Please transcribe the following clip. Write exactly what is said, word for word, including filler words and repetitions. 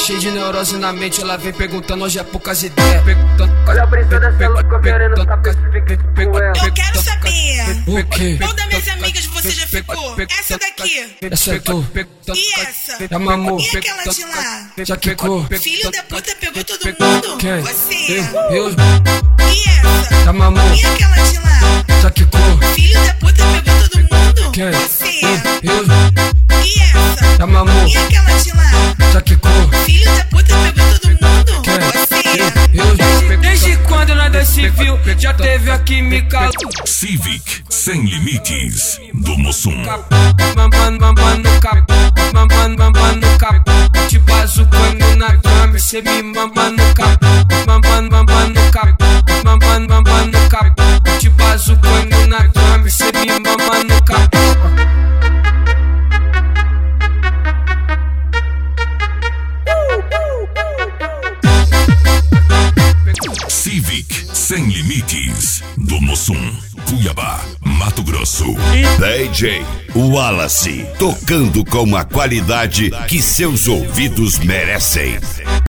cheio de neurose na mente, ela vem perguntando hoje é poucas ideias. Olha a brisa dessa louca querendo saber se fica com ela. Eu quero saber. O quê? Qual das minhas amigas você já ficou? Essa daqui. Essa é tu. E essa? Já mamou. E aquela de lá? Já quicou. Filho da puta pegou todo mundo. Quem? Você. Eu. E essa? Já mamou. E aquela de lá? Já quicou. Filho da puta pegou todo mundo. Quem? Você. Eu. E essa? Já mamou. E aquela de lá? Já quicou. Filho da puta pegou todo mundo. Quem? Você. Eu. Desde quando nada se viu, já teve a química. Civic Sem Limites do Mussum. Mamando, mamando no cap, mamando, mamando no cap. Te bazucando na cama, cê me mama no cap. Mamando, mamando no cap, mamando, mamando no cap. Te bazucando na cama, cê me mama no cap. Civic Sem Limites do Mussum, Cuiabá, Mato Grosso. D J Wallace, tocando com a qualidade que seus ouvidos merecem.